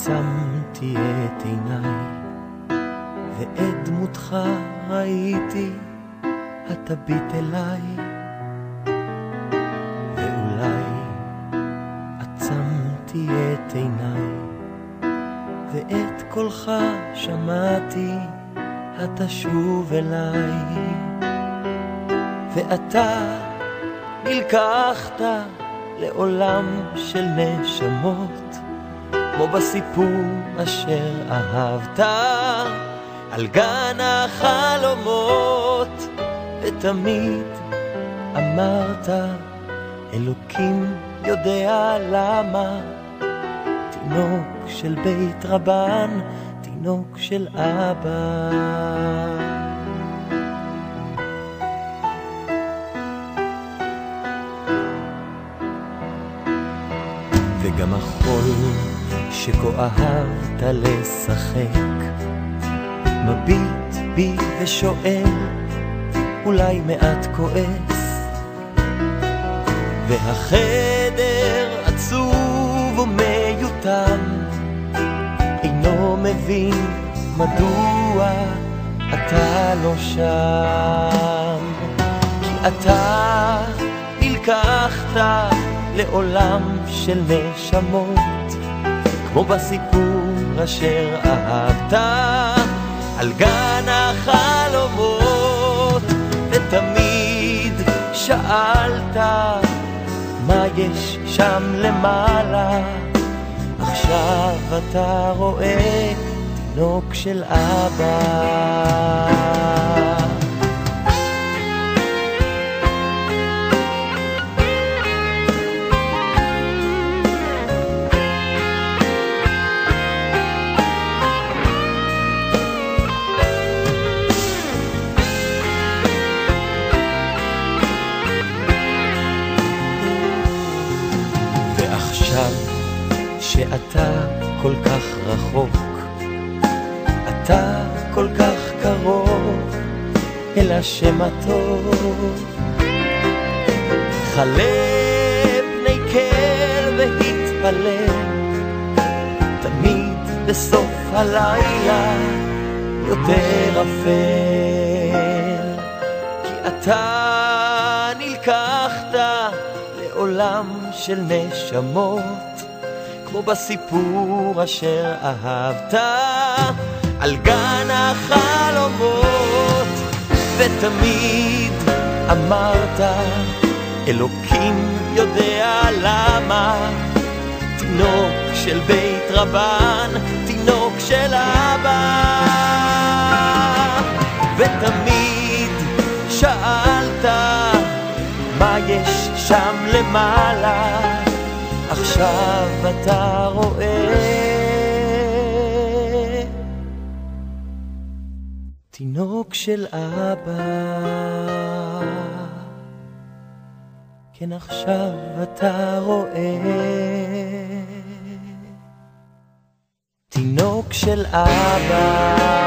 עצמתי את עיניי ואת דמותך ראיתי התביט אליי, ואולי עצמתי את עיניי ואת קולך שמעתי התשוב אליי, ואתה נלקחת לעולם של נשמות כמו בסיפור אשר אהבת על גן החלומות, ותמיד אמרת אלוקים יודע למה, תינוק של בית רבן, תינוק של אבא. וגם החול שכה אהבת לשחק מביט בי ושואל אולי מעט כועס, והחדר עצוב ומיותם אינו מבין מדוע אתה לא שם, כי אתה נלקחת לעולם של נשמות כמו בסיפור אשר אהבת על גן החלומות, ותמיד שאלת מה יש שם למעלה, עכשיו אתה רואה תינוק של אבא. שאתה כל כך רחוק, אתה כל כך קרוב אל השם הטוב, חלב בני כל והתפלל תמיד בסוף הלילה יותר אפל, כי אתה נלקחת לעולם של נשמות כמו בסיפור אשר אהבת על גן החלומות, ותמיד אמרת אלוקים יודע למה, תינוק של בית רבן, תינוק של אבא, ותמיד שאלת מה יש שם למעלה, עכשיו אתה רואה תינוק של אבא, כן עכשיו אתה רואה תינוק של אבא.